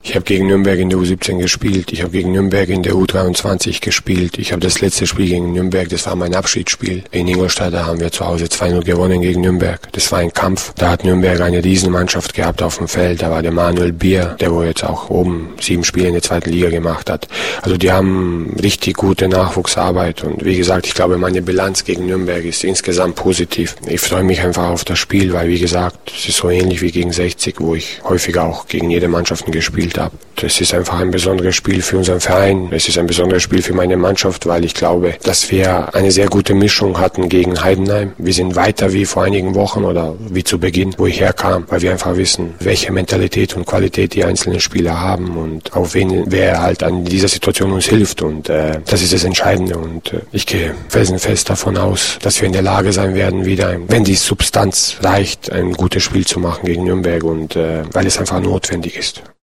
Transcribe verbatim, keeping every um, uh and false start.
Ich habe gegen Nürnberg in der U siebzehn gespielt, ich habe gegen Nürnberg in der U dreiundzwanzig gespielt, ich habe das letzte Spiel gegen Nürnberg, das war mein Abschiedsspiel. In Ingolstadt, da haben wir zu Hause zwei null gewonnen gegen Nürnberg. Das war ein Kampf. Da hat Nürnberg eine Riesenmannschaft gehabt auf dem Feld. Da war der Manuel Bier, der wo jetzt auch oben sieben Spiele in der zweiten Liga gemacht hat. Also die haben richtig gute Nachwuchsarbeit und wie gesagt, ich glaube, meine Bilanz gegen Nürnberg ist insgesamt positiv. Ich freue mich einfach auf das Spiel, weil wie gesagt, es ist so ähnlich wie gegen sechzig, wo ich häufiger auch gegen jede Mannschaften gespielt habe. Das ist einfach ein besonderes Spiel für unseren Verein. Es ist ein besonderes Spiel für meine Mannschaft, weil ich glaube, dass wir eine sehr gute Mischung hatten gegen Heidenheim. Wir sind weiter wie vor einigen Wochen oder wie zu Beginn, wo ich herkam, weil wir einfach wissen, welche Mentalität und Qualität die einzelnen Spieler haben und auf wen, wer halt an dieser Situation uns hilft. Und äh, das ist das Entscheidende. Und äh, ich gehe felsenfest davon aus, dass wir in der Lage sein werden, wieder, wenn die Substanz reicht, ein gutes Spiel zu machen gegen Nürnberg und äh, weil es einfach notwendig ist.